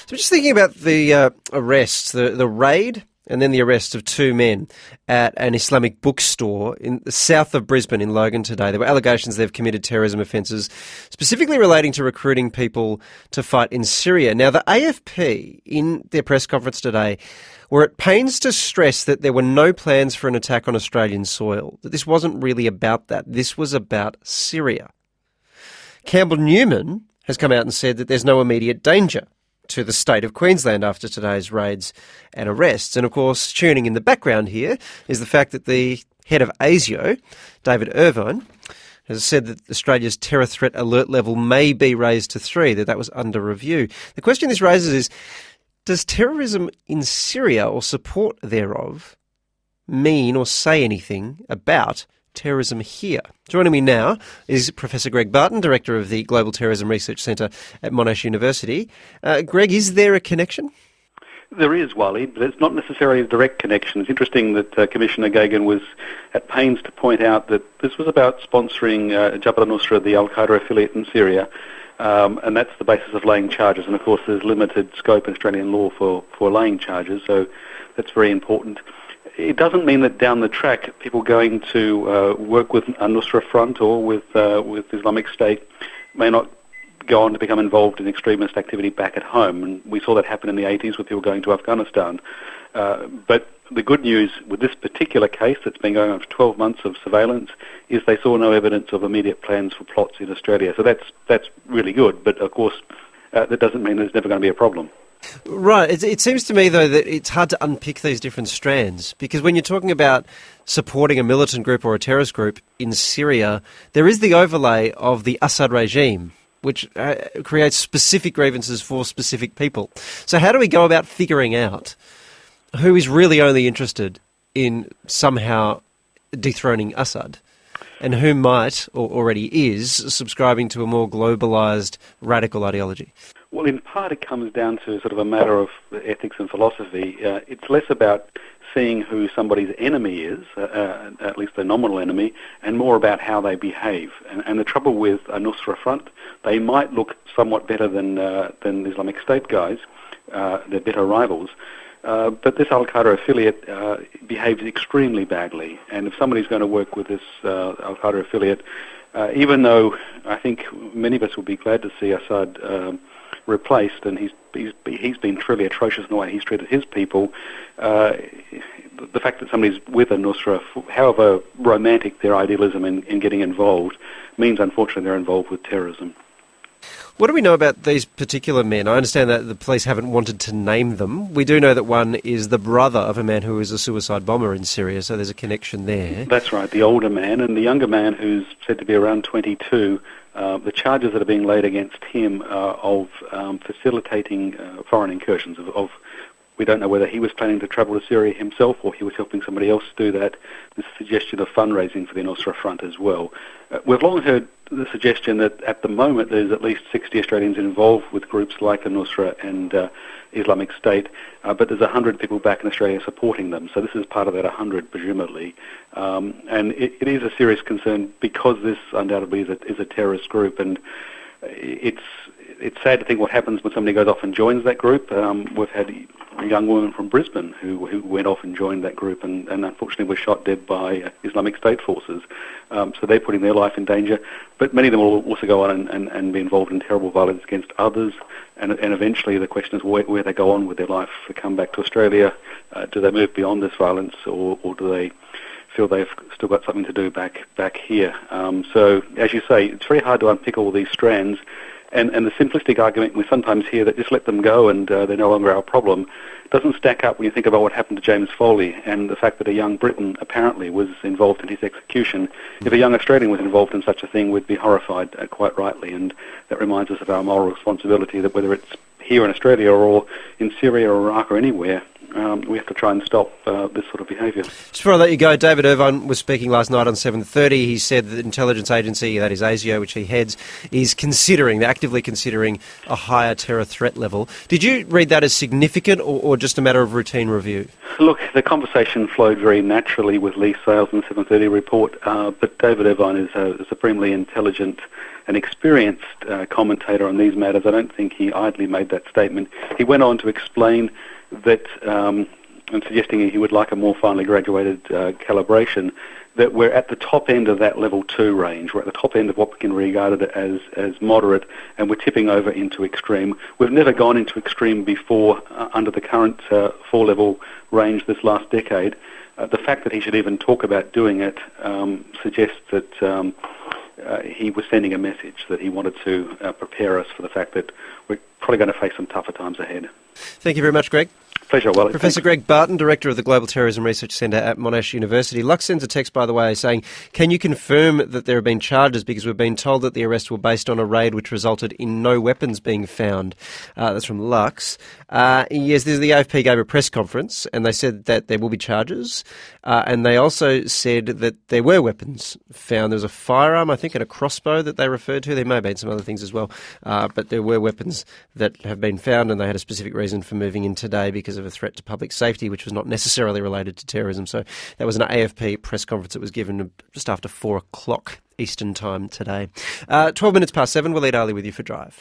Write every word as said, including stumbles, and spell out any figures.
So just thinking about the uh, arrests, the, the raid and then the arrest of two men at an Islamic bookstore in the south of Brisbane in Logan today. There were allegations they've committed terrorism offences, specifically relating to recruiting people to fight in Syria. Now, the A F P, in their press conference today, were at pains to stress that there were no plans for an attack on Australian soil, that this wasn't really about that. This was about Syria. Campbell Newman has come out and said that there's no immediate danger to the state of Queensland after today's raids and arrests. And of course, tuning in the background here is the fact that the head of ASIO, David Irvine, has said that Australia's terror threat alert level may be raised to three, that that was under review. The question this raises is, does terrorism in Syria or support thereof mean or say anything about terrorism here? Joining me now is Professor Greg Barton, Director of the Global Terrorism Research Centre at Monash University. Uh, Greg, is there a connection? There is, Wally, but it's not necessarily a direct connection. It's interesting that uh, Commissioner Gagan was at pains to point out that this was about sponsoring uh, Jabhat al-Nusra, the al-Qaeda affiliate in Syria, um, and that's the basis of laying charges. And of course there's limited scope in Australian law for, for laying charges, so that's very important. It doesn't mean that down the track people going to uh, work with al-Nusra Front or with uh, with Islamic State may not go on to become involved in extremist activity back at home. And we saw that happen in the eighties with people going to Afghanistan. Uh, but the good news with this particular case that's been going on for twelve months of surveillance is they saw no evidence of immediate plans for plots in Australia. So that's that's really good. But of course, uh, that doesn't mean there's never going to be a problem. Right. It, it seems to me, though, that it's hard to unpick these different strands, because when you're talking about supporting a militant group or a terrorist group in Syria, there is the overlay of the Assad regime, which uh, creates specific grievances for specific people. So how do we go about figuring out who is really only interested in somehow dethroning Assad and who might, or already is, subscribing to a more globalised radical ideology? Well, in part it comes down to sort of a matter of ethics and philosophy. Uh, it's less about seeing who somebody's enemy is, uh, uh, at least a nominal enemy, and more about how they behave. And, and the trouble with al-Nusra Front, they might look somewhat better than uh, than the Islamic State guys. Uh, they're better rivals. Uh, but this al-Qaeda affiliate uh, behaves extremely badly. And if somebody's going to work with this uh, al-Qaeda affiliate, uh, even though I think many of us would be glad to see Assad um, replaced, and he's, he's he's been truly atrocious in the way he's treated his people, uh, the fact that somebody's with al-Nusra, however romantic their idealism in, in getting involved, means unfortunately they're involved with terrorism. What do we know about these particular men? I understand that the police haven't wanted to name them. We do know that one is the brother of a man who was a suicide bomber in Syria, so there's a connection there. That's right, the older man, and the younger man who's said to be around twenty-two, uh, the charges that are being laid against him are of um, facilitating uh, foreign incursions, of, of we don't know whether he was planning to travel to Syria himself or he was helping somebody else do that. There's a suggestion of fundraising for the Nusra Front as well. Uh, we've long heard the suggestion that at the moment there's at least sixty Australians involved with groups like al-Nusra and uh, Islamic State, uh, but there's one hundred people back in Australia supporting them. So this is part of that one hundred, presumably. Um, and it, it is a serious concern because this undoubtedly is a, is a terrorist group, and it's it's sad to think what happens when somebody goes off and joins that group. Um, we've had a young woman from Brisbane who, who went off and joined that group and, and unfortunately was shot dead by uh, Islamic State forces. Um, so they're putting their life in danger. But many of them will also go on and, and, and be involved in terrible violence against others. And, and eventually the question is where, where they go on with their life. They come back to Australia. Uh, do they move beyond this violence, or, or do they feel they've still got something to do back back here? Um, so, as you say, it's very hard to unpick all these strands. And, and the simplistic argument we sometimes hear that just let them go and uh, they're no longer our problem doesn't stack up when you think about what happened to James Foley and the fact that a young Briton apparently was involved in his execution. If a young Australian was involved in such a thing, we'd be horrified, uh, quite rightly, and that reminds us of our moral responsibility that whether it's here in Australia or in Syria or Iraq or anywhere, um, we have to try and stop uh, this sort of behaviour. Just before I let you go, David Irvine was speaking last night on seven thirty. He said that the intelligence agency, that is ASIO, which he heads, is considering, actively considering a higher terror threat level. Did you read that as significant or, or just a matter of routine review? Look, the conversation flowed very naturally with Lee Sales in the seven thirty report, uh, but David Irvine is a supremely intelligent and experienced uh, commentator on these matters. I don't think he idly made that statement. He went on to explain that, um, and suggesting he would like a more finely graduated uh, calibration, that we're at the top end of that level two range. We're at the top end of what we can regard as, as moderate, and we're tipping over into extreme. We've never gone into extreme before uh, under the current uh, four-level range this last decade. Uh, the fact that he should even talk about doing it um, suggests that um, uh, he was sending a message that he wanted to uh, prepare us for the fact that we're probably going to face some tougher times ahead. Thank you very much, Greg. Pleasure, Wally. Professor Thanks. Greg Barton, Director of the Global Terrorism Research Centre at Monash University. Lux sends a text, by the way, saying, can you confirm that there have been charges, because we've been told that the arrests were based on a raid which resulted in no weapons being found. Uh, that's from Lux. Uh, yes, there's the A F P gave a press conference and they said that there will be charges, uh, and they also said that there were weapons found. There was a firearm, I think, and a crossbow that they referred to. There may have been some other things as well, uh, but there were weapons that have been found, and they had a specific reason for moving in today because of a threat to public safety, which was not necessarily related to terrorism. So that was an A F P press conference that was given just after four o'clock Eastern time today. Uh, twelve minutes past seven, we'll lead Ali with you for Drive.